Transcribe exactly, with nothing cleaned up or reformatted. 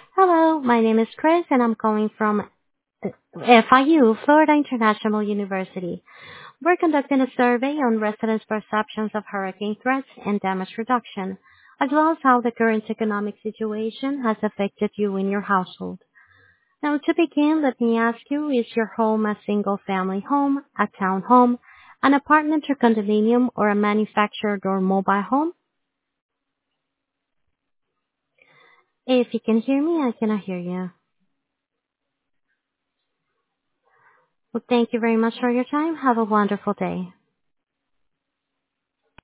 Hello, my name is Chris and I'm calling from uh, F I U, Florida International University. We're conducting a survey on residents' perceptions of hurricane threats and damage reduction, as well as how the current economic situation has affected you and your household. Now, to begin, let me ask you, is your home a single-family home, a townhome, an apartment or condominium, or a manufactured or mobile home? If you can hear me, I cannot hear you. Well, thank you very much for your time. Have a wonderful day.